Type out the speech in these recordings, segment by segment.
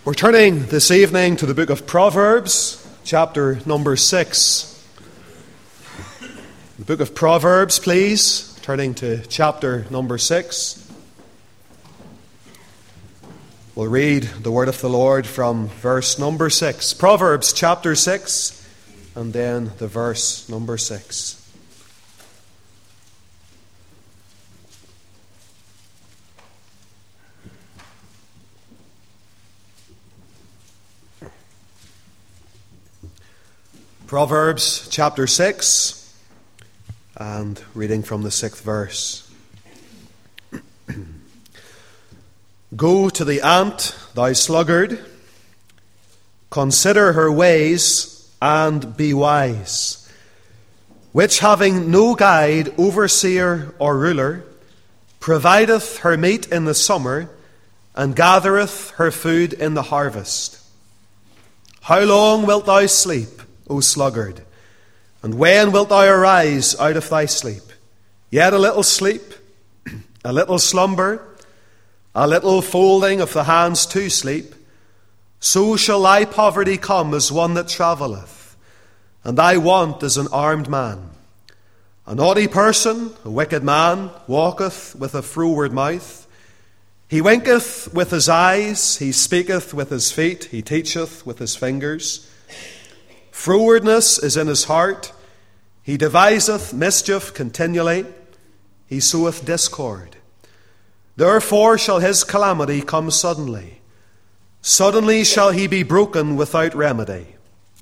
We're turning this evening to the book of Proverbs, chapter number 6. The book of Proverbs, please, turning to chapter number 6. We'll read the word of the Lord from verse number 6. Proverbs chapter 6, and then the verse number 6. Proverbs chapter 6, and reading from the 6th verse. Go to the ant, thou sluggard, consider her ways, and be wise, which having no guide, overseer, or ruler, provideth her meat in the summer, and gathereth her food in the harvest. How long wilt thou sleep, O sluggard, and when wilt thou arise out of thy sleep? Yet a little sleep, a little slumber, a little folding of the hands to sleep, so shall thy poverty come as one that travelleth, and thy want as an armed man. A naughty person, a wicked man, walketh with a froward mouth. He winketh with his eyes, he speaketh with his feet, he teacheth with his fingers. Frowardness is in his heart. He deviseth mischief continually. He soweth discord. Therefore shall his calamity come suddenly. Suddenly shall he be broken without remedy.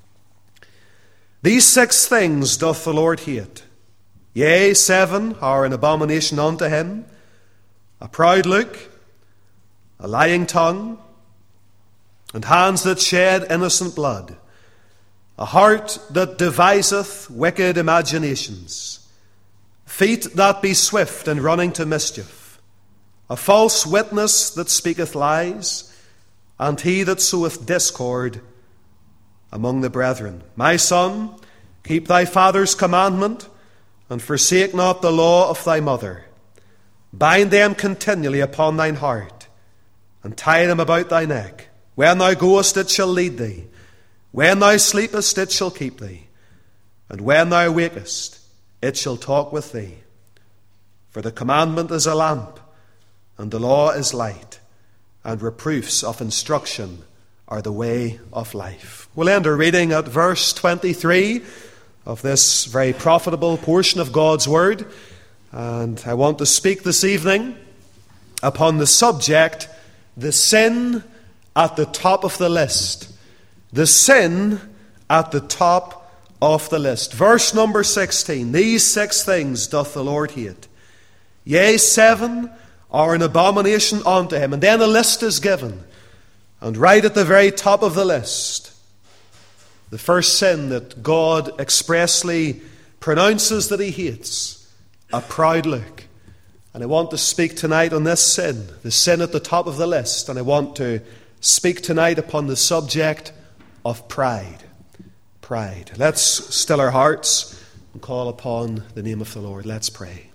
These 6 things doth the Lord hate. Yea, 7 are an abomination unto him: a proud look, a lying tongue, and hands that shed innocent blood, a heart that deviseth wicked imaginations, feet that be swift in running to mischief, a false witness that speaketh lies, and he that soweth discord among the brethren. My son, keep thy father's commandment, and forsake not the law of thy mother. Bind them continually upon thine heart, and tie them about thy neck. When thou goest, it shall lead thee. When thou sleepest, it shall keep thee, and when thou wakest, it shall talk with thee. For the commandment is a lamp, and the law is light, and reproofs of instruction are the way of life. We'll end our reading at verse 23 of this very profitable portion of God's Word, and I want to speak this evening upon the subject, the sin at the top of the list. The sin at the top of the list. Verse number 16. These 6 things doth the Lord hate. Yea, 7 are an abomination unto him. And then a list is given. And right at the very top of the list, the first sin that God expressly pronounces that he hates: a proud look. And I want to speak tonight on this sin, the sin at the top of the list. And I want to speak tonight upon the subject of pride. Pride. Let's still our hearts and call upon the name of the Lord. Let's pray.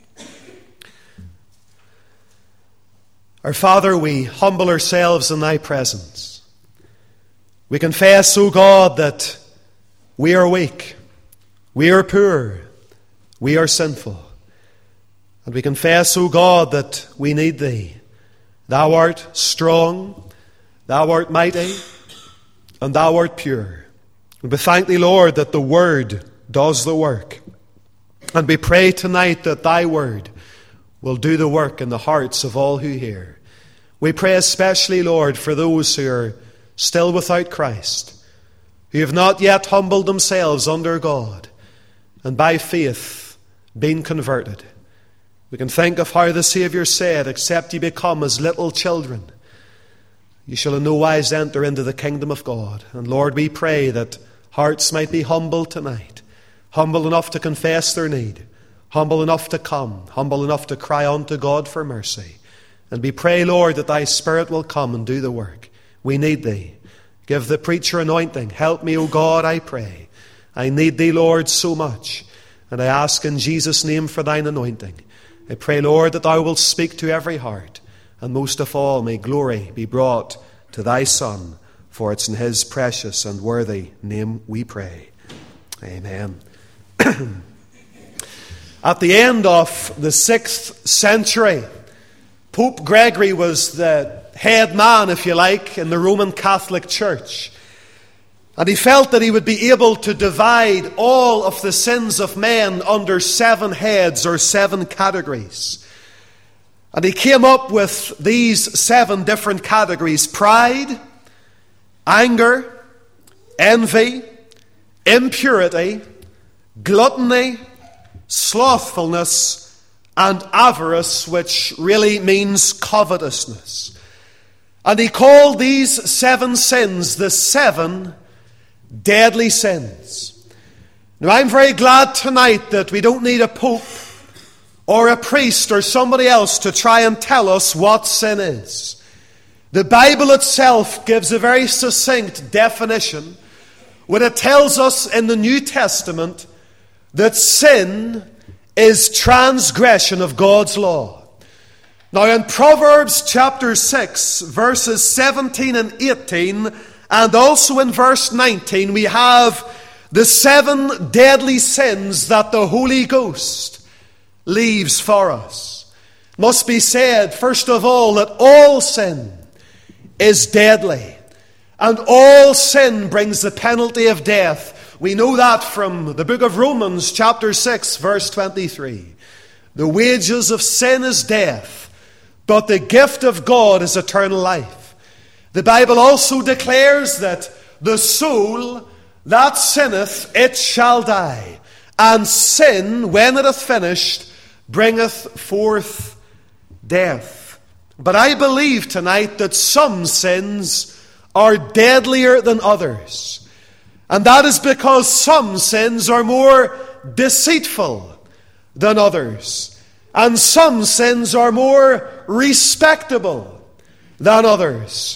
Our Father, we humble ourselves in thy presence. We confess, O God, that we are weak, we are poor, we are sinful. And we confess, O God, that we need thee. Thou art strong, thou art mighty, and thou art pure. And we thank thee, Lord, that the Word does the work. And we pray tonight that thy Word will do the work in the hearts of all who hear. We pray especially, Lord, for those who are still without Christ, who have not yet humbled themselves under God, and by faith been converted. We can think of how the Saviour said, except ye become as little children, you shall in no wise enter into the kingdom of God. And Lord, we pray that hearts might be humble tonight, humble enough to confess their need, humble enough to come, humble enough to cry unto God for mercy. And we pray, Lord, that thy Spirit will come and do the work. We need thee. Give the preacher anointing. Help me, O God, I pray. I need thee, Lord, so much. And I ask in Jesus' name for thine anointing. I pray, Lord, that thou wilt speak to every heart. And most of all, may glory be brought to thy Son, for it's in his precious and worthy name we pray. Amen. At the end of the 6th century, Pope Gregory was the head man, if you like, in the Roman Catholic Church. And he felt that he would be able to divide all of the sins of men under 7 heads or 7 categories. And he came up with these 7 different categories: pride, anger, envy, impurity, gluttony, slothfulness, and avarice, which really means covetousness. And he called these 7 sins the 7 deadly sins. Now, I'm very glad tonight that we don't need a pope or a priest or somebody else to try and tell us what sin is. The Bible itself gives a very succinct definition when it tells us in the New Testament that sin is transgression of God's law. Now, in Proverbs chapter 6, verses 17 and 18, and also in verse 19, we have the 7 deadly sins that the Holy Ghost leaves for us. It must be said, first of all, that all sin is deadly, and all sin brings the penalty of death. We know that from the book of Romans chapter 6, verse 23. The wages of sin is death, but the gift of God is eternal life. The Bible also declares that the soul that sinneth, it shall die. And sin, when it hath finished, bringeth forth death. But I believe tonight that some sins are deadlier than others. And that is because some sins are more deceitful than others. And some sins are more respectable than others.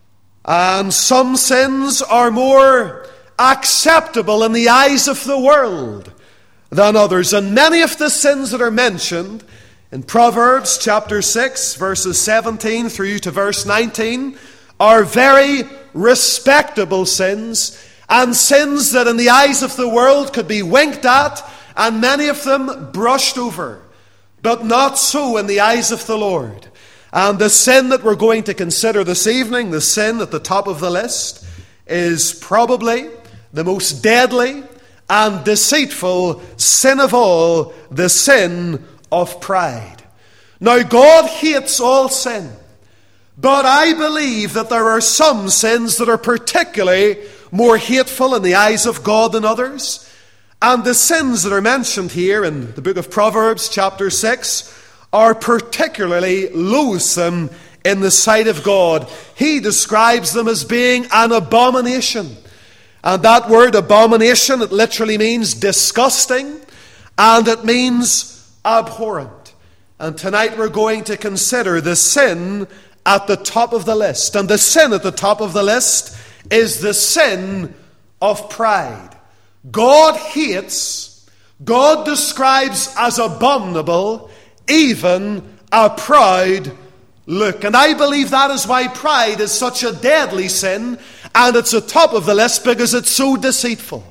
And some sins are more acceptable in the eyes of the world than others. And many of the sins that are mentioned in Proverbs chapter 6, verses 17 through to verse 19, are very respectable sins, and sins that in the eyes of the world could be winked at, and many of them brushed over. But not so in the eyes of the Lord. And the sin that we're going to consider this evening, the sin at the top of the list, is probably the most deadly and deceitful sin of all, the sin of pride. Now, God hates all sin, but I believe that there are some sins that are particularly more hateful in the eyes of God than others. And the sins that are mentioned here in the book of Proverbs, chapter 6, are particularly loathsome in the sight of God. He describes them as being an abomination. And that word abomination, it literally means disgusting, and it means abhorrent. And tonight we're going to consider the sin at the top of the list. And the sin at the top of the list is the sin of pride. God hates, God describes as abominable, even a proud look. And I believe that is why pride is such a deadly sin, and it's at the top of the list because it's so deceitful.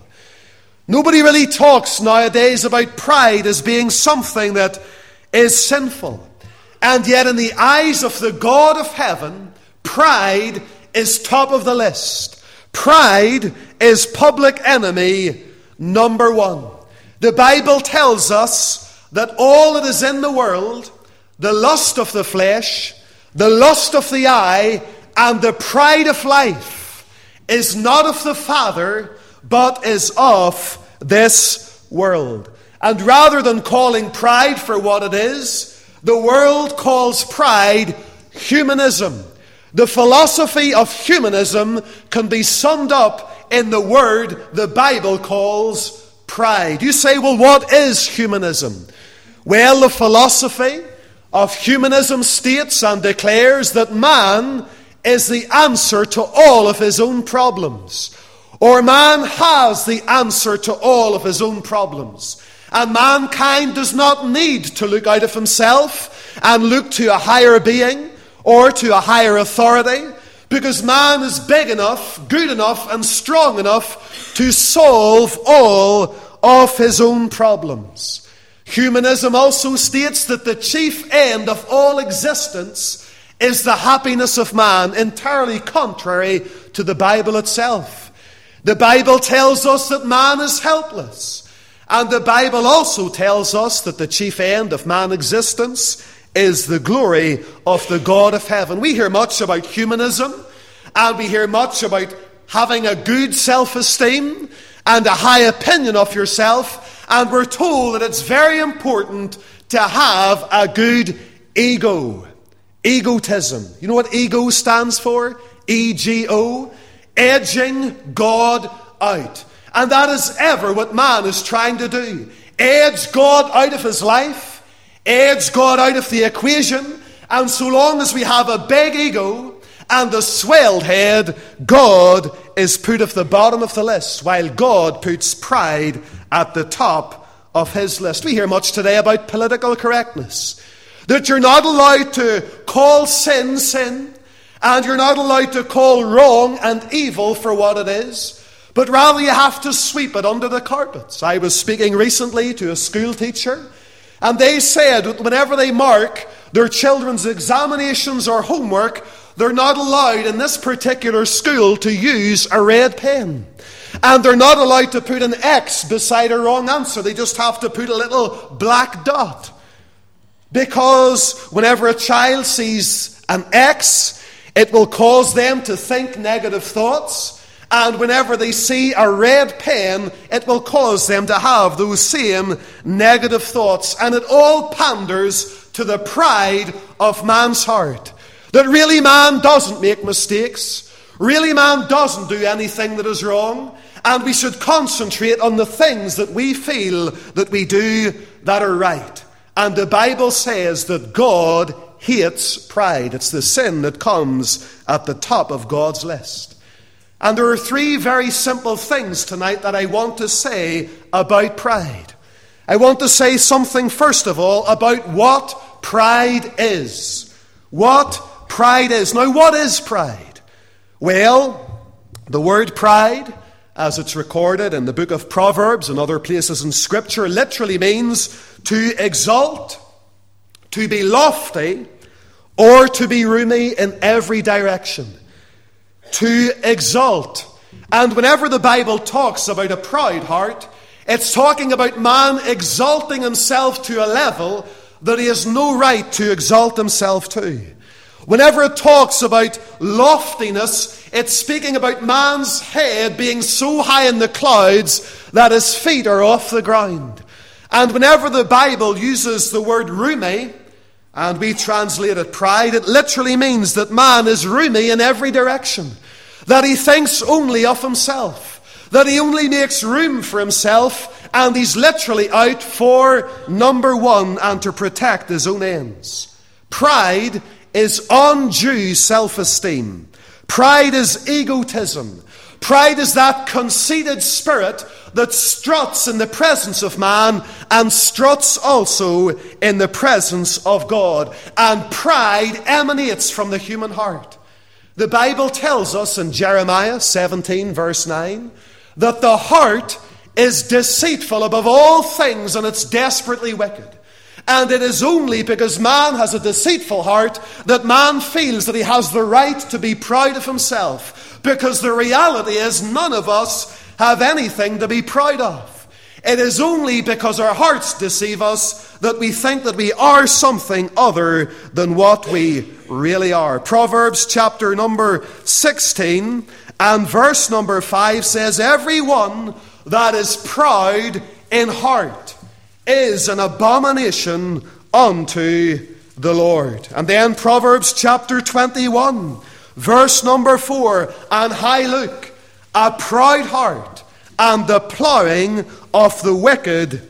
Nobody really talks nowadays about pride as being something that is sinful. And yet in the eyes of the God of heaven, pride is top of the list. Pride is public enemy number 1. The Bible tells us that all that is in the world, the lust of the flesh, the lust of the eye, and the pride of life, is not of the Father, but is of this world. And rather than calling pride for what it is, the world calls pride humanism. The philosophy of humanism can be summed up in the word the Bible calls pride. You say, well, what is humanism? Well, the philosophy of humanism states and declares that man is the answer to all of his own problems. Or man has the answer to all of his own problems. And mankind does not need to look out of himself and look to a higher being or to a higher authority, because man is big enough, good enough, and strong enough to solve all of his own problems. Humanism also states that the chief end of all existence is the happiness of man, entirely contrary to the Bible itself. The Bible tells us that man is helpless. And the Bible also tells us that the chief end of man's existence is the glory of the God of heaven. We hear much about humanism, and we hear much about having a good self-esteem and a high opinion of yourself, and we're told that it's very important to have a good ego. Egotism. You know what ego stands for? E-G-O. Edging God out. And that is ever what man is trying to do. Edge God out of his life. Edge God out of the equation. And so long as we have a big ego and a swelled head, God is put at the bottom of the list, while God puts pride at the top of his list. We hear much today about political correctness. That you're not allowed to call sin, sin, and you're not allowed to call wrong and evil for what it is, but rather you have to sweep it under the carpets. I was speaking recently to a school teacher, and they said that whenever they mark their children's examinations or homework, they're not allowed in this particular school to use a red pen. And they're not allowed to put an X beside a wrong answer. They just have to put a little black dot. Because whenever a child sees an X, it will cause them to think negative thoughts. And whenever they see a red pen, it will cause them to have those same negative thoughts. And it all panders to the pride of man's heart. That really man doesn't make mistakes. Really man doesn't do anything that is wrong. And we should concentrate on the things that we feel that we do that are right. And the Bible says that God hates pride. It's the sin that comes at the top of God's list. And there are three very simple things tonight that I want to say about pride. I want to say something, first of all, about what pride is. What pride is. Now, what is pride? Well, the word pride, as it's recorded in the book of Proverbs and other places in Scripture, literally means to exalt, to be lofty, or to be roomy in every direction. To exalt. And whenever the Bible talks about a proud heart, it's talking about man exalting himself to a level that he has no right to exalt himself to. Whenever it talks about loftiness, it's speaking about man's head being so high in the clouds that his feet are off the ground. And whenever the Bible uses the word roomy, and we translate it pride, it literally means that man is roomy in every direction. That he thinks only of himself. That he only makes room for himself, and he's literally out for number one and to protect his own ends. Pride is undue self-esteem. Pride is egotism. Pride is that conceited spirit that struts in the presence of man and struts also in the presence of God. And pride emanates from the human heart. The Bible tells us in Jeremiah 17 verse 9 that the heart is deceitful above all things and it's desperately wicked. And it is only because man has a deceitful heart that man feels that he has the right to be proud of himself. Because the reality is none of us have anything to be proud of. It is only because our hearts deceive us that we think that we are something other than what we really are. Proverbs chapter number 16 and verse number 5 says, "Everyone that is proud in heart is an abomination unto the Lord." And then Proverbs chapter 21, verse number 4, "And high look, a proud heart, and the plowing of the wicked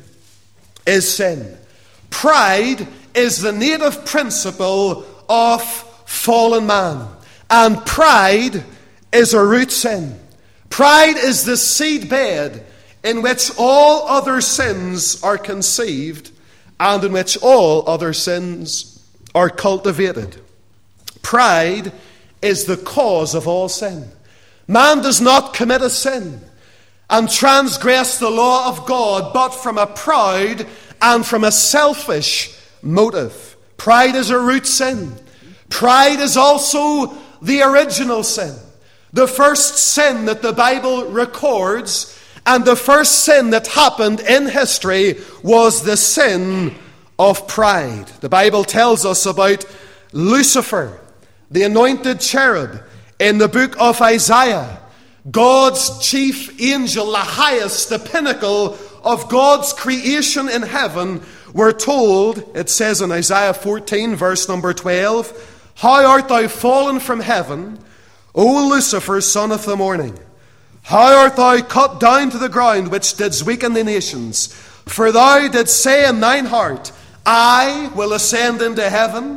is sin." Pride is the native principle of fallen man. And pride is a root sin. Pride is the seed bed in which all other sins are conceived and in which all other sins are cultivated. Pride is the cause of all sin. Man does not commit a sin and transgress the law of God, but from a proud and from a selfish motive. Pride is a root sin. Pride is also the original sin, the first sin that the Bible records, and the first sin that happened in history was the sin of pride. The Bible tells us about Lucifer, the anointed cherub, in the book of Isaiah. God's chief angel, the highest, the pinnacle of God's creation in heaven. We're told, it says in Isaiah 14, verse number 12, "How art thou fallen from heaven, O Lucifer, son of the morning? How art thou cut down to the ground, which didst weaken the nations? For thou didst say in thine heart, I will ascend into heaven.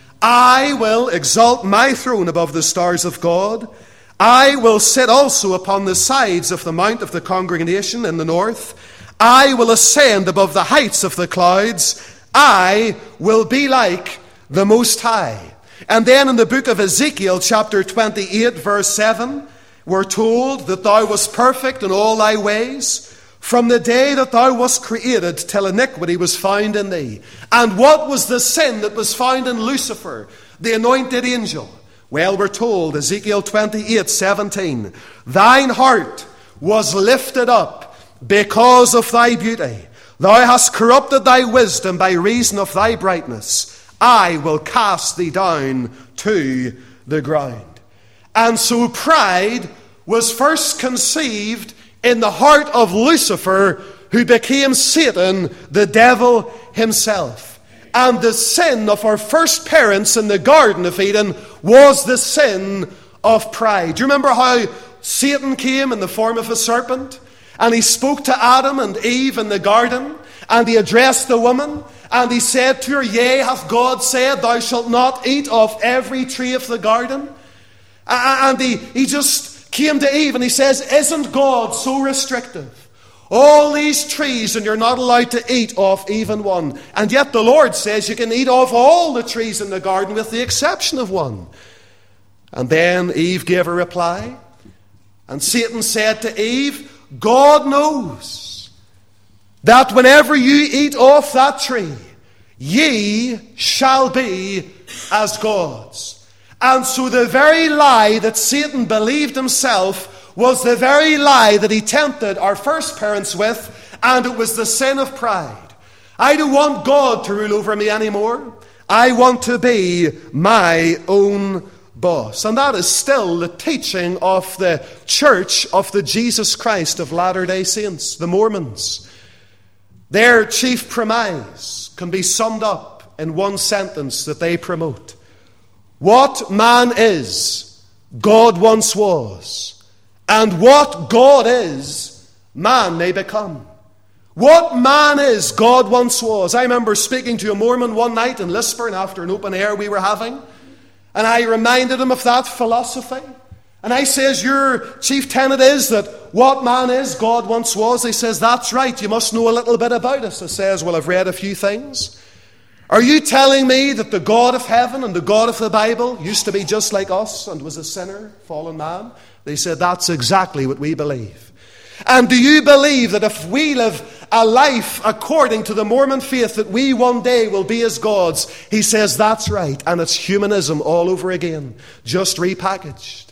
I will exalt my throne above the stars of God. I will sit also upon the sides of the mount of the congregation in the north. I will ascend above the heights of the clouds. I will be like the Most High." And then in the book of Ezekiel, chapter 28, verse 7, we're told that thou wast perfect in all thy ways, from the day that thou wast created till iniquity was found in thee. And what was the sin that was found in Lucifer, the anointed angel? Well, we're told, Ezekiel 28, 17, "Thine heart was lifted up because of thy beauty. Thou hast corrupted thy wisdom by reason of thy brightness. I will cast thee down to the ground." And so pride was first conceived in the heart of Lucifer, who became Satan, the devil himself. And the sin of our first parents in the Garden of Eden was the sin of pride. Do you remember how Satan came in the form of a serpent? And he spoke to Adam and Eve in the garden, and he addressed the woman, and he said to her, "Yea, hath God said, thou shalt not eat of every tree of the garden?" And he just came to Eve and he says, "Isn't God so restrictive? All these trees and you're not allowed to eat of even one. And yet the Lord says you can eat of all the trees in the garden with the exception of one." And then Eve gave a reply. And Satan said to Eve, "God knows that whenever you eat off that tree, ye shall be as gods." And so the very lie that Satan believed himself was the very lie that he tempted our first parents with, and it was the sin of pride. I don't want God to rule over me anymore. I want to be my own boss. And that is still the teaching of the Church of the Jesus Christ of Latter-day Saints, the Mormons. Their chief premise can be summed up in one sentence that they promote. What man is, God once was. And what God is, man may become. What man is, God once was. I remember speaking to a Mormon one night in Lisburn after an open air we were having. And I reminded him of that philosophy. And I says, "Your chief tenet is that what man is, God once was." He says, "That's right. You must know a little bit about us." I says, "Well, I've read a few things. Are you telling me that the God of heaven and the God of the Bible used to be just like us and was a sinner, fallen man?" They said, "That's exactly what we believe." "And do you believe that if we live a life according to the Mormon faith that we one day will be as gods?" He says, "That's right." And it's humanism all over again, just repackaged.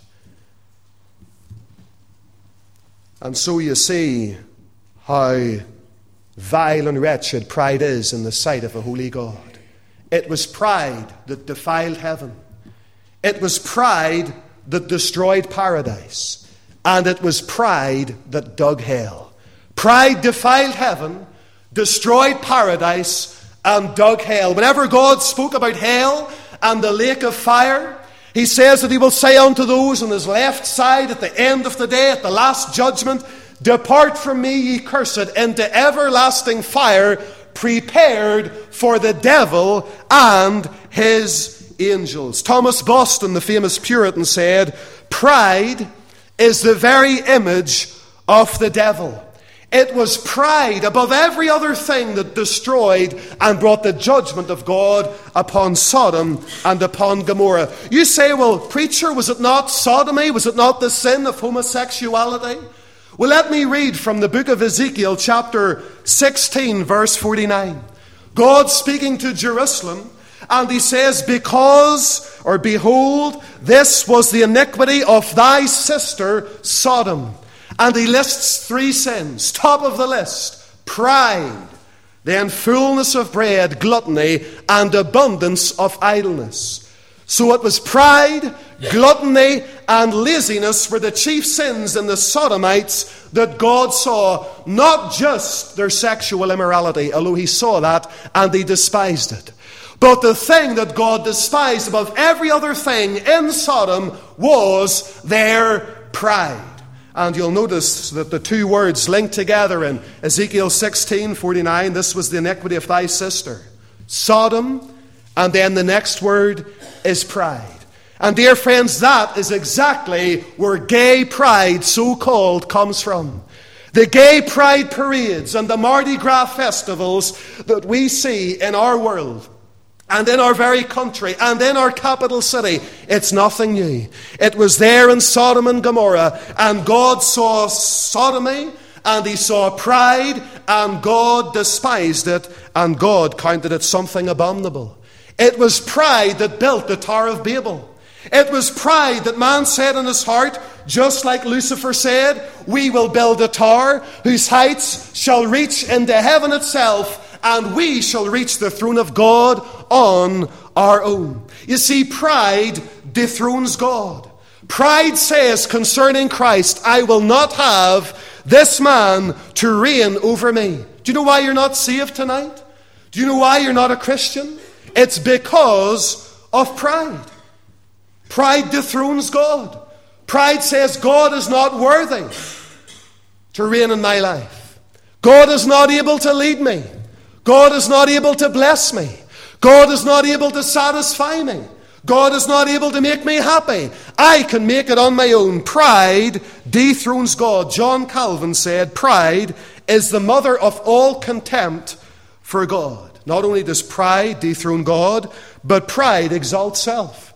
And so you see how vile and wretched pride is in the sight of a holy God. It was pride that defiled heaven. It was pride that destroyed paradise. And it was pride that dug hell. Pride defiled heaven, destroyed paradise, and dug hell. Whenever God spoke about hell and the lake of fire, he says that he will say unto those on his left side at the end of the day, at the last judgment, "Depart from me, ye cursed, into everlasting fire, prepared for the devil and his angels." Thomas Boston, the famous Puritan, said, "Pride is the very image of the devil. It was pride above every other thing that destroyed and brought the judgment of God upon Sodom and upon Gomorrah. You say, well, preacher, was it not sodomy? Was it not the sin of homosexuality? Well, let me read from the book of Ezekiel, chapter 16, verse 49. God speaking to Jerusalem, and he says, behold, this was the iniquity of thy sister Sodom. And he lists 3 sins. Top of the list, pride, then fullness of bread, gluttony, and abundance of idleness. So it was pride, gluttony, and laziness were the chief sins in the Sodomites that God saw, not just their sexual immorality, although he saw that and he despised it. But the thing that God despised above every other thing in Sodom was their pride. And you'll notice that the 2 words linked together in Ezekiel 16:49, this was the iniquity of thy sister, Sodom, and then the next word is pride. And dear friends, that is exactly where gay pride, so-called, comes from. The gay pride parades and the Mardi Gras festivals that we see in our world, and in our very country, and in our capital city, it's nothing new. It was there in Sodom and Gomorrah, and God saw sodomy, and he saw pride, and God despised it, and God counted it something abominable. It was pride that built the Tower of Babel. It was pride that man said in his heart, just like Lucifer said, we will build a tower whose heights shall reach into heaven itself, and we shall reach the throne of God on our own. You see, pride dethrones God. Pride says concerning Christ, I will not have this man to reign over me. Do you know why you're not saved tonight? Do you know why you're not a Christian? It's because of pride. Pride dethrones God. Pride says God is not worthy to reign in my life. God is not able to lead me. God is not able to bless me. God is not able to satisfy me. God is not able to make me happy. I can make it on my own. Pride dethrones God. John Calvin said, pride is the mother of all contempt for God. Not only does pride dethrone God, but pride exalts self.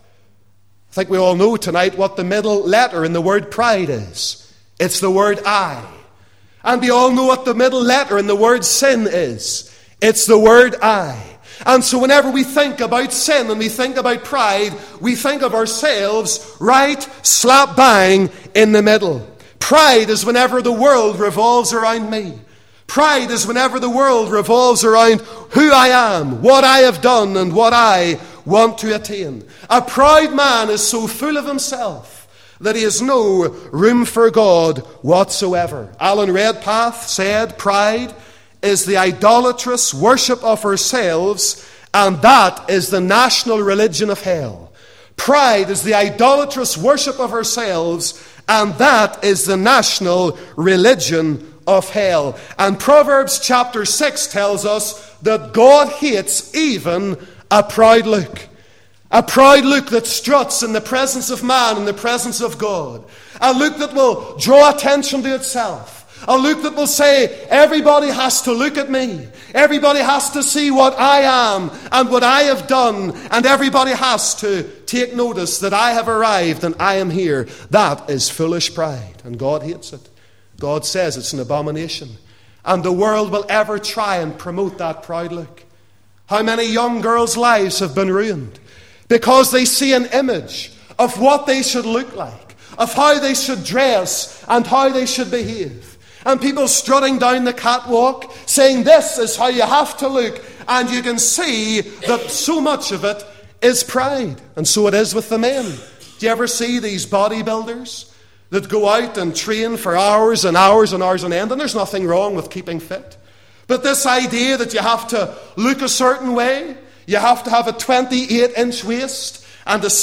I think we all know tonight what the middle letter in the word pride is. It's the word I. And we all know what the middle letter in the word sin is. It's the word I. And so whenever we think about sin and we think about pride, we think of ourselves right slap bang in the middle. Pride is whenever the world revolves around me. Pride is whenever the world revolves around who I am, what I have done, and what I want to attain. A proud man is so full of himself that he has no room for God whatsoever. Alan Redpath said, pride is the idolatrous worship of ourselves, and that is the national religion of hell. Pride is the idolatrous worship of ourselves, and that is the national religion of hell. And Proverbs chapter 6 tells us that God hates even a proud look. A proud look that struts in the presence of man, in the presence of God. A look that will draw attention to itself. A look that will say, everybody has to look at me. Everybody has to see what I am and what I have done. And everybody has to take notice that I have arrived and I am here. That is foolish pride. And God hates it. God says it's an abomination. And the world will ever try and promote that proud look. How many young girls' lives have been ruined because they see an image of what they should look like, of how they should dress and how they should behave. And people strutting down the catwalk saying this is how you have to look. And you can see that so much of it is pride. And so it is with the men. Do you ever see these bodybuilders that go out and train for hours and hours and hours on end? And there's nothing wrong with keeping fit. But this idea that you have to look a certain way, you have to have a 28-inch waist and a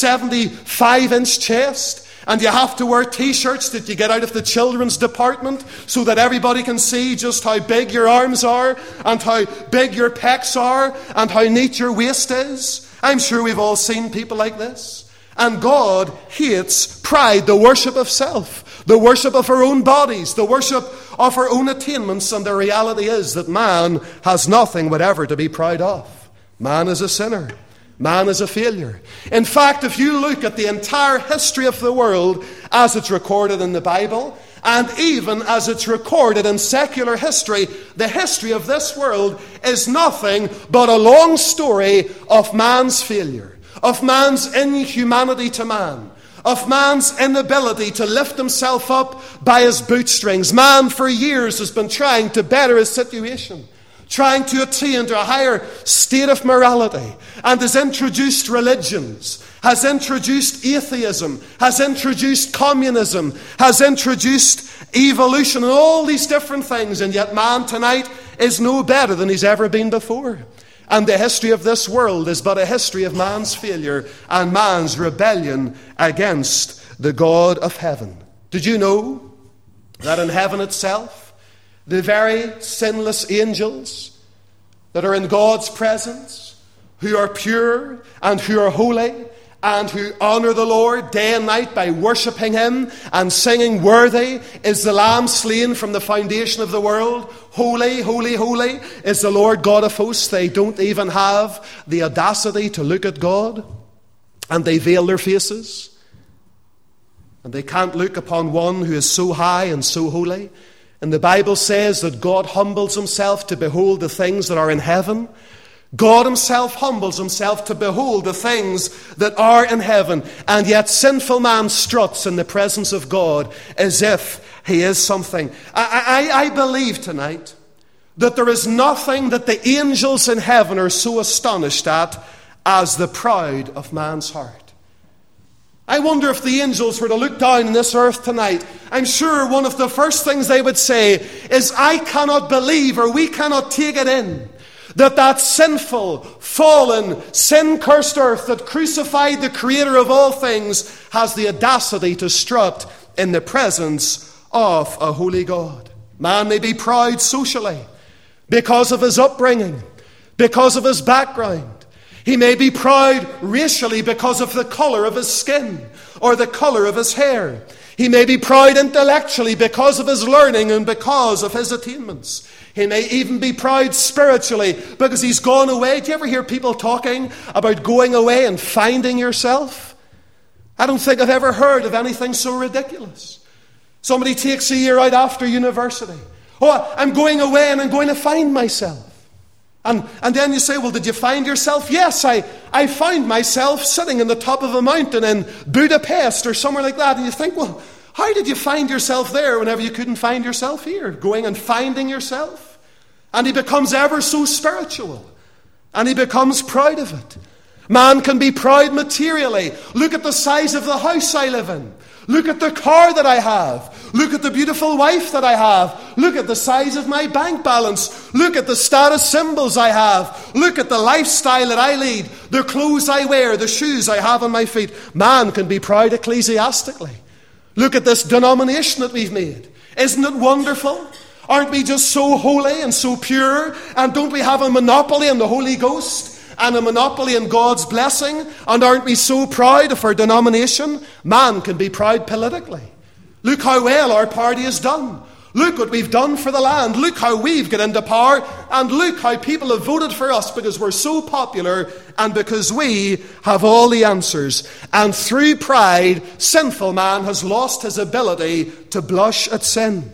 75-inch chest, and you have to wear T-shirts that you get out of the children's department so that everybody can see just how big your arms are and how big your pecs are and how neat your waist is. I'm sure we've all seen people like this. And God hates pride, the worship of self. the worship of our own bodies, the worship of our own attainments, and the reality is that man has nothing whatever to be proud of. Man is a sinner. Man is a failure. In fact, if you look at the entire history of the world as it's recorded in the Bible, and even as it's recorded in secular history, the history of this world is nothing but a long story of man's failure, of man's inhumanity to man, of man's inability to lift himself up by his bootstrings. Man for years has been trying to better his situation, trying to attain to a higher state of morality, and has introduced religions, has introduced atheism, has introduced communism, has introduced evolution, and all these different things, and yet man tonight is no better than he's ever been before. And the history of this world is but a history of man's failure and man's rebellion against the God of heaven. Did you know that in heaven itself, the very sinless angels that are in God's presence, who are pure and who are holy and who honor the Lord day and night by worshipping Him and singing, "Worthy is the Lamb slain from the foundation of the world. Holy, holy, holy is the Lord God of hosts." They don't even have the audacity to look at God, and they veil their faces. And they can't look upon one who is so high and so holy. And the Bible says that God humbles Himself to behold the things that are in heaven. God Himself humbles Himself to behold the things that are in heaven. And yet sinful man struts in the presence of God as if he is something. I believe tonight that there is nothing that the angels in heaven are so astonished at as the pride of man's heart. I wonder if the angels were to look down on this earth tonight, I'm sure one of the first things they would say is, "I cannot believe, or we cannot take it in, that sinful, fallen, sin-cursed earth that crucified the Creator of all things has the audacity to strut in the presence of a holy God." Man may be proud socially because of his upbringing, because of his background. He may be proud racially because of the color of his skin or the color of his hair. He may be proud intellectually because of his learning and because of his attainments. He may even be proud spiritually because he's gone away. Do you ever hear people talking about going away and finding yourself? I don't think I've ever heard of anything so ridiculous. Somebody takes a year out after university. "Oh, I'm going away and I'm going to find myself." And then you say, "Well, did you find yourself?" "Yes, I found myself sitting on the top of a mountain in Budapest or somewhere like that." And you think, well, how did you find yourself there whenever you couldn't find yourself here? Going and finding yourself. And he becomes ever so spiritual. And he becomes proud of it. Man can be proud materially. Look at the size of the house I live in. Look at the car that I have. Look at the beautiful wife that I have. Look at the size of my bank balance. Look at the status symbols I have. Look at the lifestyle that I lead. The clothes I wear. The shoes I have on my feet. Man can be proud ecclesiastically. Look at this denomination that we've made. Isn't it wonderful? Aren't we just so holy and so pure? And don't we have a monopoly on the Holy Ghost? And a monopoly in God's blessing? And aren't we so proud of our denomination? Man can be proud politically. Look how well our party has done. Look what we've done for the land. Look how we've got into power. And look how people have voted for us because we're so popular and because we have all the answers. And through pride, sinful man has lost his ability to blush at sin.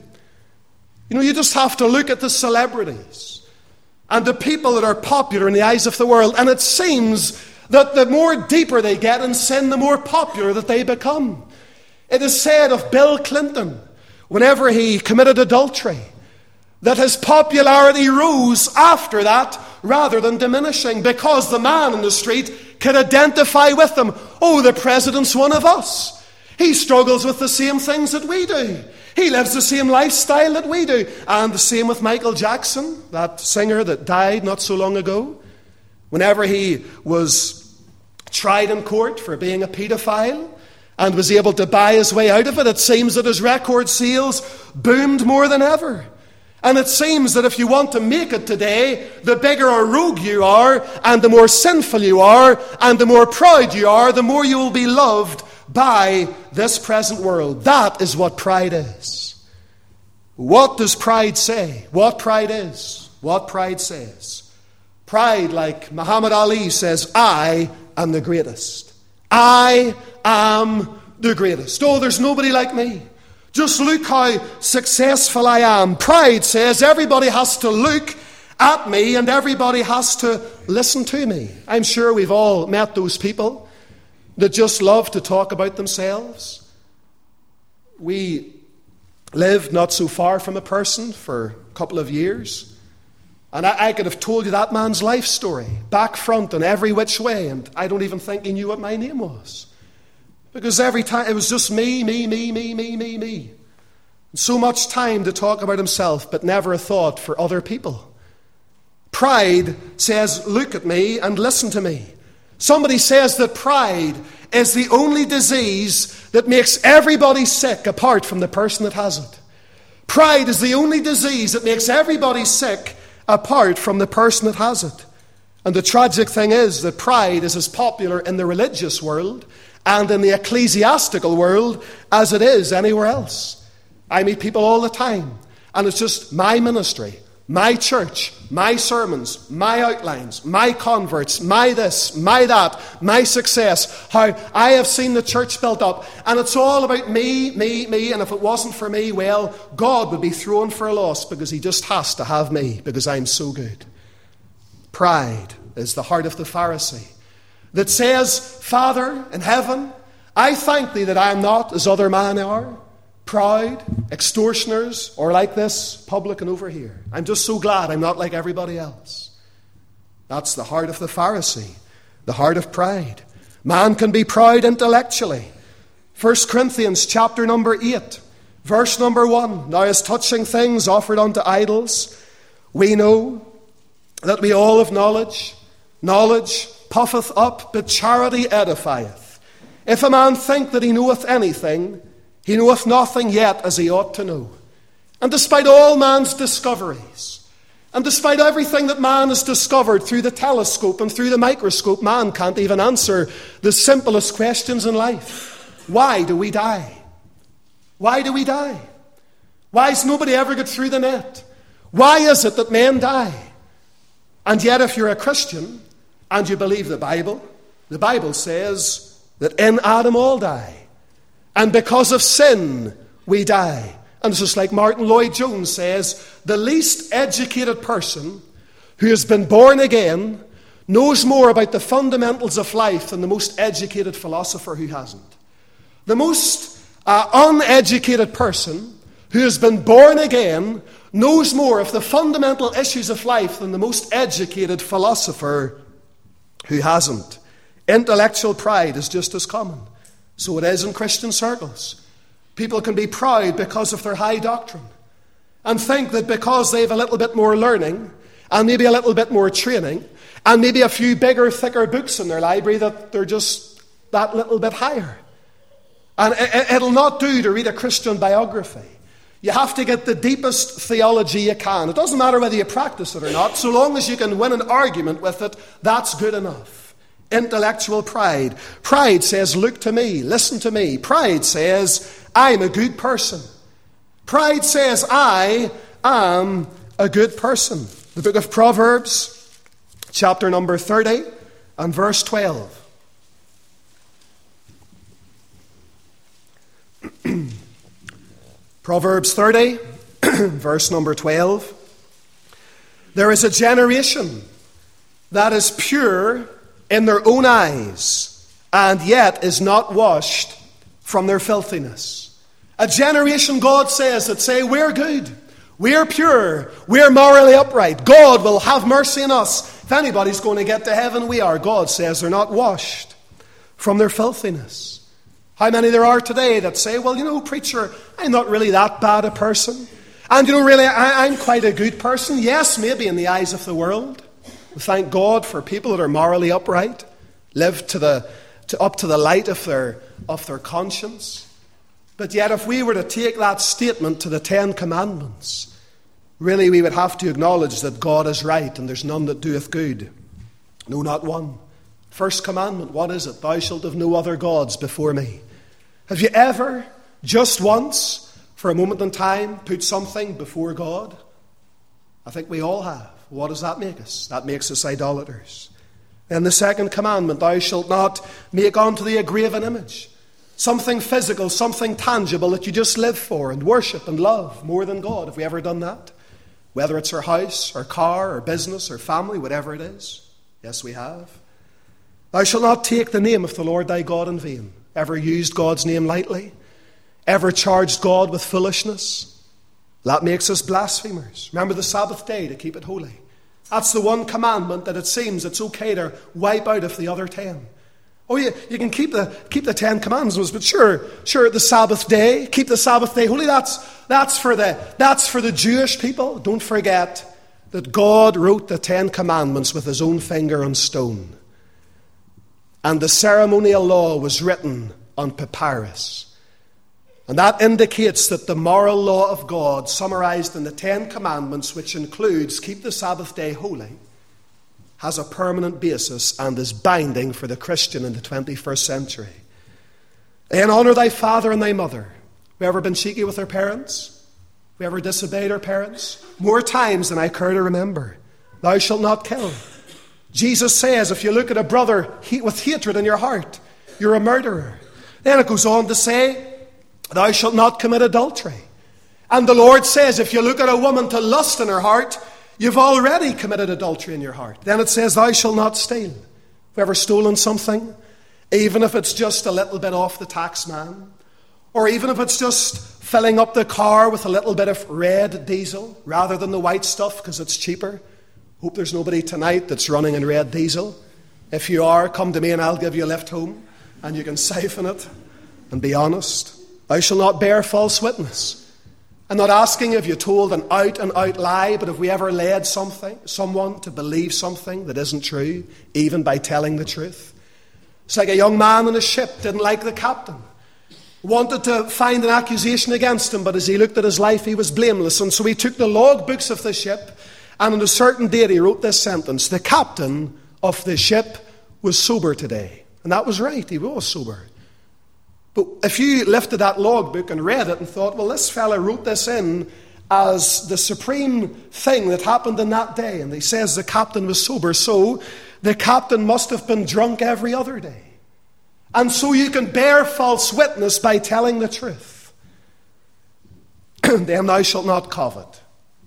You know, you just have to look at the celebrities and the people that are popular in the eyes of the world, and it seems that the more deeper they get in sin, the more popular that they become. It is said of Bill Clinton, whenever he committed adultery, that his popularity rose after that rather than diminishing, because the man in the street could identify with him. "Oh, the president's one of us. He struggles with the same things that we do. He lives the same lifestyle that we do." And the same with Michael Jackson, that singer that died not so long ago. Whenever he was tried in court for being a paedophile and was able to buy his way out of it, it seems that his record sales boomed more than ever. And it seems that if you want to make it today, the bigger a rogue you are, and the more sinful you are, and the more proud you are, the more you will be loved by this present world. That is what pride is. What does pride say? What pride is? What pride says? Pride, like Muhammad Ali says, I am the greatest. I am the greatest. Oh, there's nobody like me. Just look how successful I am. Pride says everybody has to look at me and everybody has to listen to me. I'm sure we've all met those people that just love to talk about themselves. We lived not so far from a person for a couple of years, and I could have told you that man's life story, back, front, and every which way, and I don't even think he knew what my name was. Because every time it was just me. And so much time to talk about himself, but never a thought for other people. Pride says, look at me and listen to me. Somebody says that pride is the only disease that makes everybody sick apart from the person that has it. Pride is the only disease that makes everybody sick apart from the person that has it. And the tragic thing is that pride is as popular in the religious world and in the ecclesiastical world as it is anywhere else. I meet people all the time, and it's just my ministry, my church, my sermons, my outlines, my converts, my this, my that, my success, how I have seen the church built up. And it's all about me. And if it wasn't for me, well, God would be thrown for a loss because he just has to have me because I'm so good. Pride is the heart of the Pharisee that says, Father in heaven, I thank thee that I am not as other men are. Proud, extortioners, or like this publican over here. I'm just so glad I'm not like everybody else. That's the heart of the Pharisee, the heart of pride. Man can be proud intellectually. 1 Corinthians chapter number 8, verse number 1. Now as touching things offered unto idols, we know that we all have knowledge. Knowledge puffeth up, but charity edifieth. If a man think that he knoweth anything, he knoweth nothing yet as he ought to know. And despite all man's discoveries, and despite everything that man has discovered through the telescope and through the microscope, man can't even answer the simplest questions in life. Why do we die? Why do we die? Why does nobody ever get through the net? Why is it that men die? And yet if you're a Christian and you believe the Bible says that in Adam all die. And because of sin, we die. And it's just like Martin Lloyd-Jones says, the least educated person who has been born again knows more about the fundamentals of life than the most educated philosopher who hasn't. The most uneducated person who has been born again knows more of the fundamental issues of life than the most educated philosopher who hasn't. Intellectual pride is just as common. So it is in Christian circles. People can be proud because of their high doctrine and think that because they have a little bit more learning and maybe a little bit more training and maybe a few bigger, thicker books in their library that they're just that little bit higher. And it'll not do to read a Christian biography. You have to get the deepest theology you can. It doesn't matter whether you practice it or not. So long as you can win an argument with it, that's good enough. Intellectual pride. Pride says, look to me, listen to me. Pride says, I'm a good person. Pride says, I am a good person. The book of Proverbs, chapter number 30 and verse 12. Proverbs 30, verse number 12. There is a generation that is pure in their own eyes, and yet is not washed from their filthiness. A generation, God says, that say, we're good, we're pure, we're morally upright, God will have mercy on us. If anybody's going to get to heaven, we are. God says they're not washed from their filthiness. How many there are today that say, well, you know, preacher, I'm not really that bad a person. And you know, really, I'm quite a good person. Yes, maybe in the eyes of the world. Thank God for people that are morally upright, live up to the light of their conscience. But yet if we were to take that statement to the 10 Commandments, really we would have to acknowledge that God is right and there's none that doeth good. No, not one. First commandment, what is it? Thou shalt have no other gods before me. Have you ever, just once, for a moment in time, put something before God? I think we all have. What does that make us? That makes us idolaters. Then the second commandment, thou shalt not make unto thee a graven image. Something physical, something tangible that you just live for and worship and love more than God. Have we ever done that? Whether it's our house, our car, our business, our family, whatever it is. Yes, we have. Thou shalt not take the name of the Lord thy God in vain. Ever used God's name lightly? Ever charged God with foolishness? That makes us blasphemers. Remember the Sabbath day to keep it holy. That's the one commandment that it seems it's okay to wipe out of the other 10. Oh, you can keep the 10 commandments, but sure, the Sabbath day, keep the Sabbath day holy. That's for the Jewish people. Don't forget that God wrote the 10 commandments with his own finger on stone. And the ceremonial law was written on papyrus. And that indicates that the moral law of God, summarized in the 10 commandments, which includes keep the Sabbath day holy, has a permanent basis and is binding for the Christian in the 21st century. And honor thy father and thy mother. We ever been cheeky with our parents? We ever disobeyed our parents? More times than I care to remember. Thou shalt not kill. Jesus says if you look at a brother with hatred in your heart, you're a murderer. Then it goes on to say, thou shalt not commit adultery. And the Lord says if you look at a woman to lust in her heart, you've already committed adultery in your heart. Then it says, thou shalt not steal. Have you ever stolen something? Even if it's just a little bit off the tax man. Or even if it's just filling up the car with a little bit of red diesel rather than the white stuff because it's cheaper. Hope there's nobody tonight that's running in red diesel. If you are, come to me and I'll give you a lift home. And you can siphon it and be honest. Thou shalt not bear false witness. I'm not asking if you told an out-and-out lie, but have we ever led someone to believe something that isn't true, even by telling the truth? It's like a young man on a ship didn't like the captain. Wanted to find an accusation against him, but as he looked at his life, he was blameless. And so he took the logbooks of the ship, and on a certain date he wrote this sentence, the captain of the ship was sober today. And that was right, he was sober. But if you lifted that logbook and read it and thought, well, this fella wrote this in as the supreme thing that happened in that day, and he says the captain was sober, so the captain must have been drunk every other day. And so you can bear false witness by telling the truth. Then thou shalt not covet.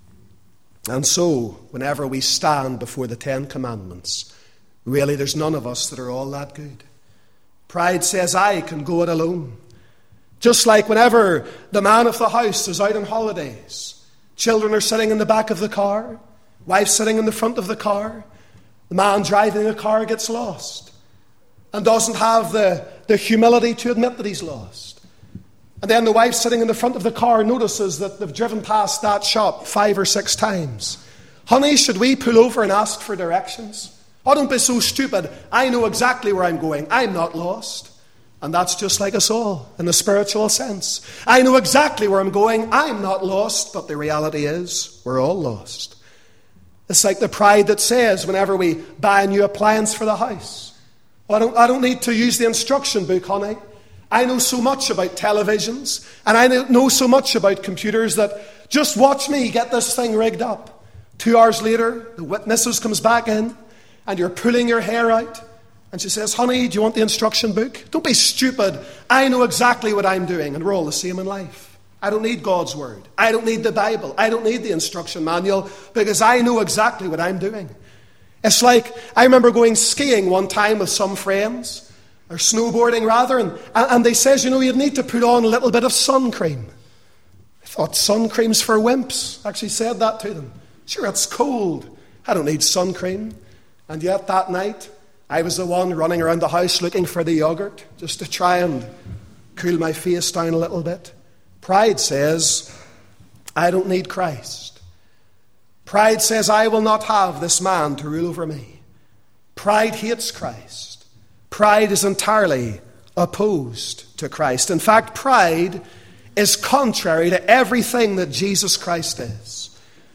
And so, whenever we stand before the 10 commandments, really there's none of us that are all that good. Pride says, I can go it alone. Just like whenever the man of the house is out on holidays, children are sitting in the back of the car, wife sitting in the front of the car, the man driving the car gets lost and doesn't have the humility to admit that he's lost. And then the wife sitting in the front of the car notices that they've driven past that shop 5 or 6 times. Honey, should we pull over and ask for directions? Oh, don't be so stupid. I know exactly where I'm going. I'm not lost. And that's just like us all in the spiritual sense. I know exactly where I'm going. I'm not lost. But the reality is we're all lost. It's like the pride that says whenever we buy a new appliance for the house, oh, I don't need to use the instruction book, honey. I know so much about televisions and I know so much about computers that just watch me get this thing rigged up. 2 hours later, the witnesses comes back in and you're pulling your hair out. And she says, honey, do you want the instruction book? Don't be stupid. I know exactly what I'm doing. And we're all the same in life. I don't need God's word. I don't need the Bible. I don't need the instruction manual because I know exactly what I'm doing. It's like, I remember going skiing one time with some friends, or snowboarding rather, and they says, you'd need to put on a little bit of sun cream. I thought sun cream's for wimps. I actually said that to them. Sure, it's cold. I don't need sun cream. And yet that night, I was the one running around the house looking for the yogurt, just to try and cool my face down a little bit. Pride says, I don't need Christ. Pride says, I will not have this man to rule over me. Pride hates Christ. Pride is entirely opposed to Christ. In fact, pride is contrary to everything that Jesus Christ is.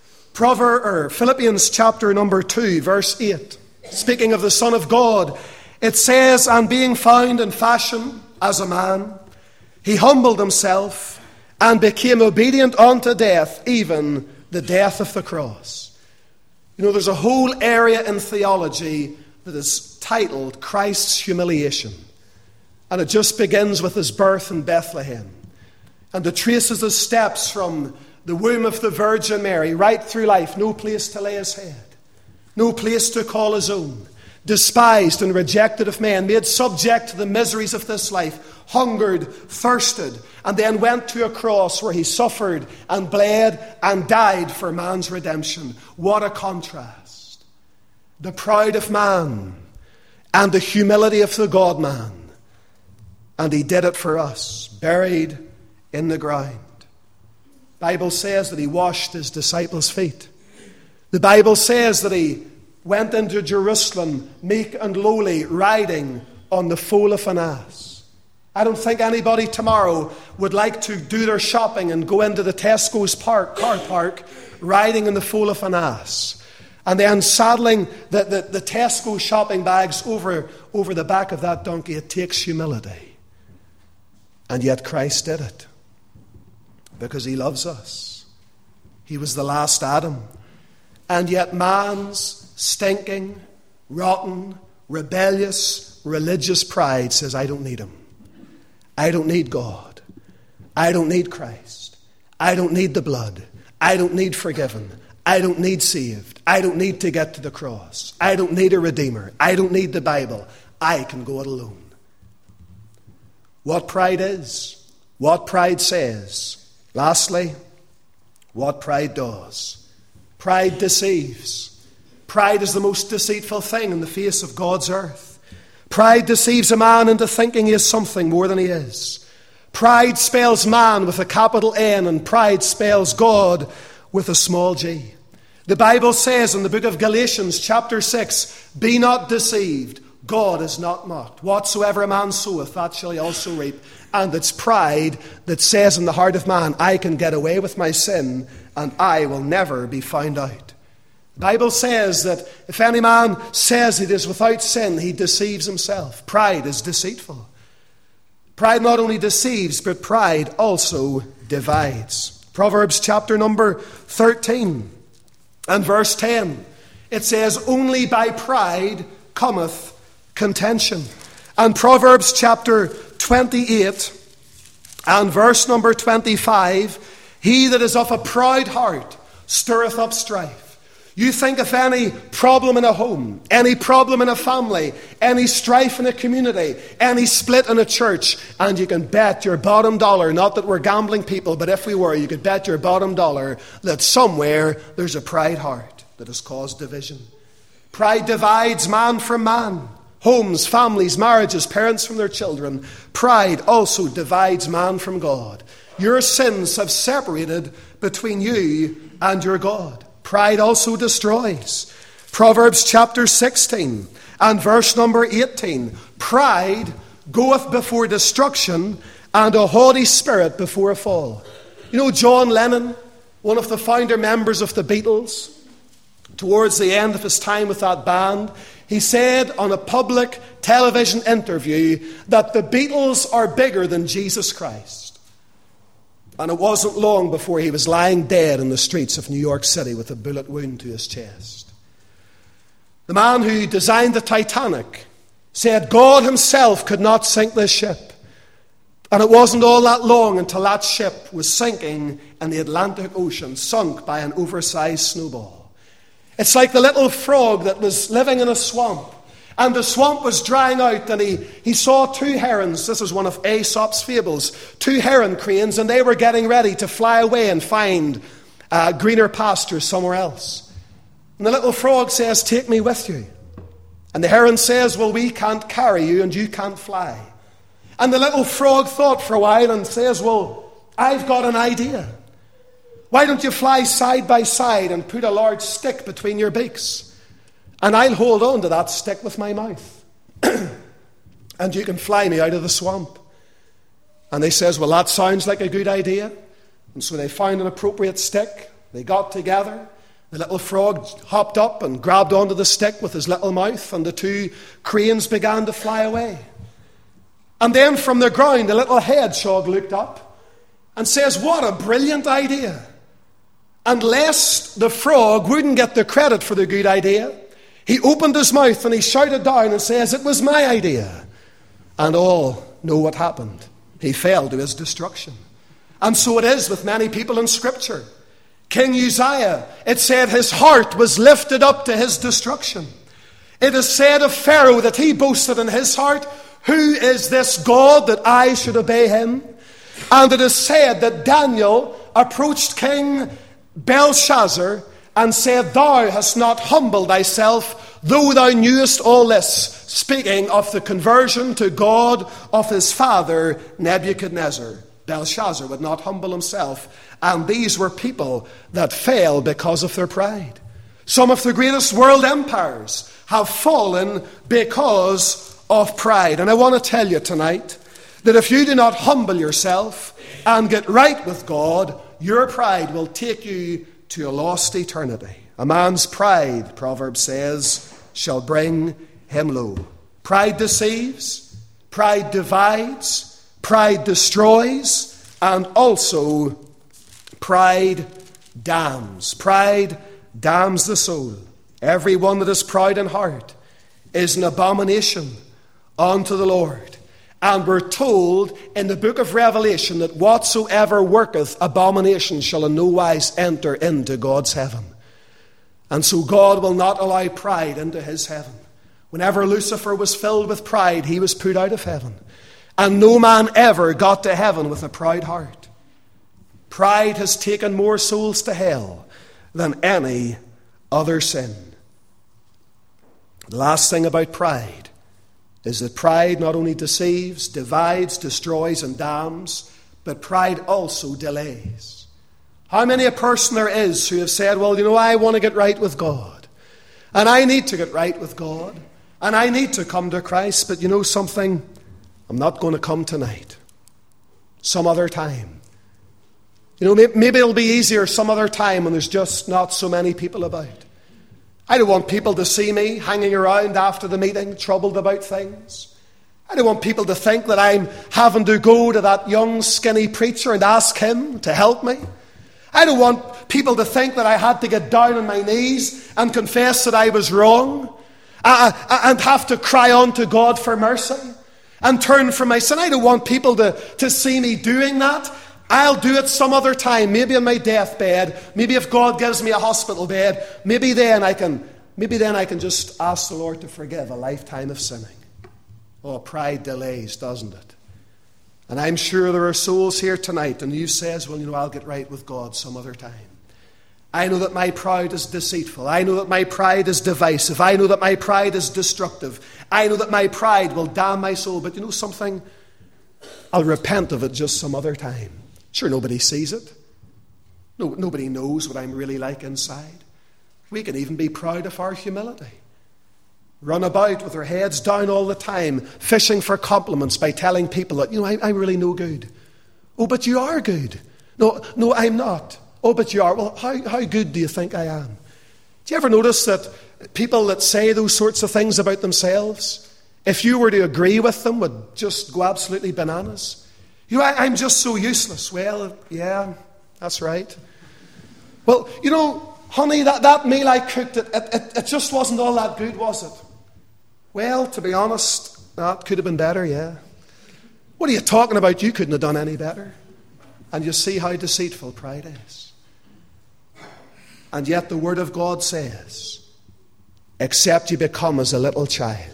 Philippians chapter number 2, verse 8. Speaking of the Son of God, it says, and being found in fashion as a man, He humbled himself and became obedient unto death, even the death of the cross. You know, there's a whole area in theology that is titled Christ's humiliation. And it just begins with his birth in Bethlehem. And it traces his steps from the womb of the Virgin Mary right through life. No place to lay his head. No place to call his own. Despised and rejected of men. Made subject to the miseries of this life. Hungered, thirsted. And then went to a cross where he suffered and bled and died for man's redemption. What a contrast. The pride of man and the humility of the God-man. And he did it for us. Buried in the ground. The Bible says that he washed his disciples' feet. The Bible says that he went into Jerusalem meek and lowly, riding on the foal of an ass. I don't think anybody tomorrow would like to do their shopping and go into the Tesco's car park riding on the foal of an ass. And then saddling the Tesco shopping bags over the back of that donkey. It takes humility. And yet Christ did it. Because he loves us. He was the last Adam. And yet man's stinking, rotten, rebellious, religious pride says, I don't need him. I don't need God. I don't need Christ. I don't need the blood. I don't need forgiven. I don't need saved. I don't need to get to the cross. I don't need a redeemer. I don't need the Bible. I can go it alone. What pride is, what pride says. Lastly, what pride does. Pride deceives. Pride is the most deceitful thing in the face of God's earth. Pride deceives a man into thinking he is something more than he is. Pride spells man with a capital N, and pride spells God with a small g. The Bible says in the book of Galatians chapter 6, be not deceived. God is not mocked. Whatsoever a man soweth, that shall he also reap. And it's pride that says in the heart of man, I can get away with my sin and I will never be found out. The Bible says that if any man says it is without sin, he deceives himself. Pride is deceitful. Pride not only deceives, but pride also divides. Proverbs chapter number 13 and verse 10. It says, only by pride cometh contention. And Proverbs chapter 28 and verse number 25, he that is of a proud heart stirreth up strife. You think of any problem in a home, any problem in a family, any strife in a community, any split in a church, and you can bet your bottom dollar, not that we're gambling people, but if we were, you could bet your bottom dollar that somewhere there's a proud heart that has caused division. Pride divides man from man. Homes, families, marriages, parents from their children. Pride also divides man from God. Your sins have separated between you and your God. Pride also destroys. Proverbs chapter 16 and verse number 18. Pride goeth before destruction, and a haughty spirit before a fall. You know, John Lennon, one of the founder members of the Beatles, towards the end of his time with that band, he said on a public television interview that the Beatles are bigger than Jesus Christ. And it wasn't long before he was lying dead in the streets of New York City with a bullet wound to his chest. The man who designed the Titanic said God himself could not sink this ship. And it wasn't all that long until that ship was sinking in the Atlantic Ocean, sunk by an oversized snowball. It's like the little frog that was living in a swamp. And the swamp was drying out, and he saw two herons. This is one of Aesop's fables. Two heron cranes, and they were getting ready to fly away and find greener pastures somewhere else. And the little frog says, take me with you. And the heron says, well, we can't carry you and you can't fly. And the little frog thought for a while and says, well, I've got an idea. Why don't you fly side by side and put a large stick between your beaks? And I'll hold on to that stick with my mouth. And you can fly me out of the swamp. And they says, well, that sounds like a good idea. And so they found an appropriate stick. They got together. The little frog hopped up and grabbed onto the stick with his little mouth. And the two cranes began to fly away. And then from the ground, a little hedgehog looked up and says, what a brilliant idea. And lest the frog wouldn't get the credit for the good idea, he opened his mouth and he shouted down and says, it was my idea. And all know what happened. He fell to his destruction. And so it is with many people in Scripture. King Uzziah, it said his heart was lifted up to his destruction. It is said of Pharaoh that he boasted in his heart, who is this God that I should obey him? And it is said that Daniel approached King Belshazzar and said, thou hast not humbled thyself, though thou knewest all this, speaking of the conversion to God of his father Nebuchadnezzar. Belshazzar would not humble himself, and these were people that fell because of their pride. Some of the greatest world empires have fallen because of pride. And I want to tell you tonight that if you do not humble yourself and get right with God, your pride will take you to a lost eternity. A man's pride, Proverbs says, shall bring him low. Pride deceives, pride divides, pride destroys, and also pride damns. Pride damns the soul. Everyone that is proud in heart is an abomination unto the Lord. And we're told in the book of Revelation that whatsoever worketh abomination shall in no wise enter into God's heaven. And so God will not allow pride into his heaven. Whenever Lucifer was filled with pride, he was put out of heaven. And no man ever got to heaven with a proud heart. Pride has taken more souls to hell than any other sin. The last thing about pride is that pride not only deceives, divides, destroys, and damns, but pride also delays. How many a person there is who have said, well, I want to get right with God. And I need to get right with God. And I need to come to Christ. But you know something? I'm not going to come tonight. Some other time. Maybe it'll be easier some other time when there's just not so many people about. I don't want people to see me hanging around after the meeting, troubled about things. I don't want people to think that I'm having to go to that young skinny preacher and ask him to help me. I don't want people to think that I had to get down on my knees and confess that I was wrong and have to cry on to God for mercy and turn from my sin. I don't want people to see me doing that. I'll do it some other time, maybe on my deathbed, maybe if God gives me a hospital bed, maybe then I can just ask the Lord to forgive a lifetime of sinning. Oh, pride delays, doesn't it? And I'm sure there are souls here tonight, and you says, well, I'll get right with God some other time. I know that my pride is deceitful. I know that my pride is divisive. I know that my pride is destructive. I know that my pride will damn my soul. But you know something? I'll repent of it just some other time. Sure, nobody sees it. Nobody knows what I'm really like inside. We can even be proud of our humility. Run about with our heads down all the time, fishing for compliments by telling people that, I'm really no good. Oh, but you are good. No, I'm not. Oh, but you are. Well, how good do you think I am? Do you ever notice that people that say those sorts of things about themselves, if you were to agree with them, would just go absolutely bananas? I'm just so useless. Well, yeah, that's right. Well, honey, that meal I cooked, it just wasn't all that good, was it? Well, to be honest, that could have been better, yeah. What are you talking about? You couldn't have done any better. And you see how deceitful pride is. And yet the Word of God says, except you become as a little child,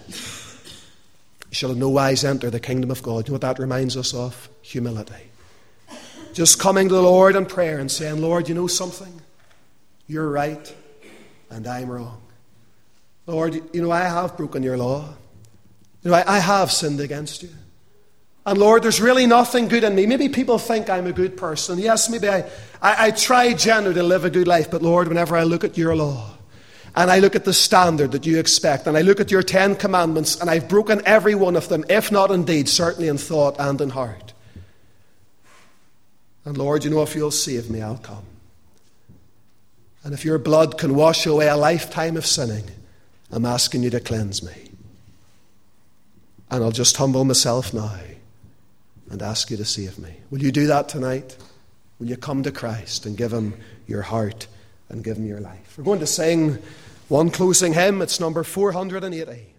you shall in no wise enter the kingdom of God. You know what that reminds us of? Humility. Just coming to the Lord in prayer and saying, Lord, you know something? You're right and I'm wrong. Lord, I have broken your law. I have sinned against you. And Lord, there's really nothing good in me. Maybe people think I'm a good person. Yes, maybe I try generally to live a good life. But Lord, whenever I look at your law, and I look at the standard that you expect, and I look at your 10 commandments, and I've broken every one of them, if not in deed, certainly in thought and in heart. And Lord, if you'll save me, I'll come. And if your blood can wash away a lifetime of sinning, I'm asking you to cleanse me. And I'll just humble myself now and ask you to save me. Will you do that tonight? Will you come to Christ and give him your heart and give him your life? We're going to sing one closing hymn. It's number 480.